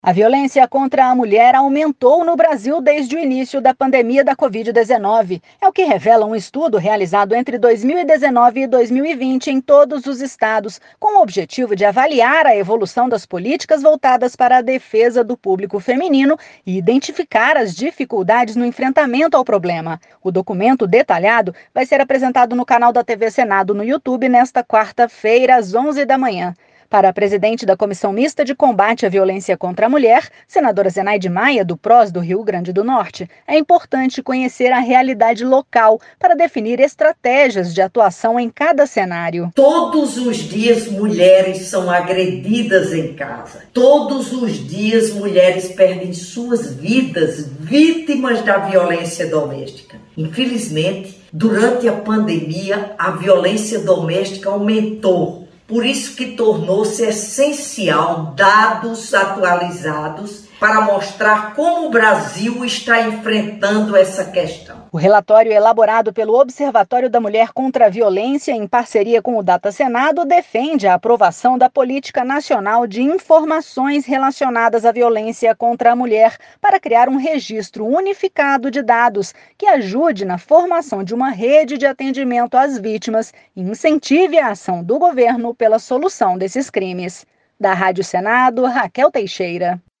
A violência contra a mulher aumentou no Brasil desde o início da pandemia da Covid-19. É o que revela um estudo realizado entre 2019 e 2020 em todos os estados, com o objetivo de avaliar a evolução das políticas voltadas para a defesa do público feminino e identificar as dificuldades no enfrentamento ao problema. O documento detalhado vai ser apresentado no canal da TV Senado no YouTube nesta quarta-feira, às 11 da manhã. Para a presidente da Comissão Mista de Combate à Violência contra a Mulher, senadora Zenaide Maia, do PROS do Rio Grande do Norte, é importante conhecer a realidade local para definir estratégias de atuação em cada cenário. Todos os dias mulheres são agredidas em casa. Todos os dias mulheres perdem suas vidas vítimas da violência doméstica. Infelizmente, durante a pandemia, a violência doméstica aumentou. Por isso que tornou-se essencial dados atualizados para mostrar como o Brasil está enfrentando essa questão. O relatório elaborado pelo Observatório da Mulher contra a Violência, em parceria com o Data Senado, defende a aprovação da Política Nacional de Informações relacionadas à violência contra a mulher para criar um registro unificado de dados que ajude na formação de uma rede de atendimento às vítimas e incentive a ação do governo pela solução desses crimes. Da Rádio Senado, Raquel Teixeira.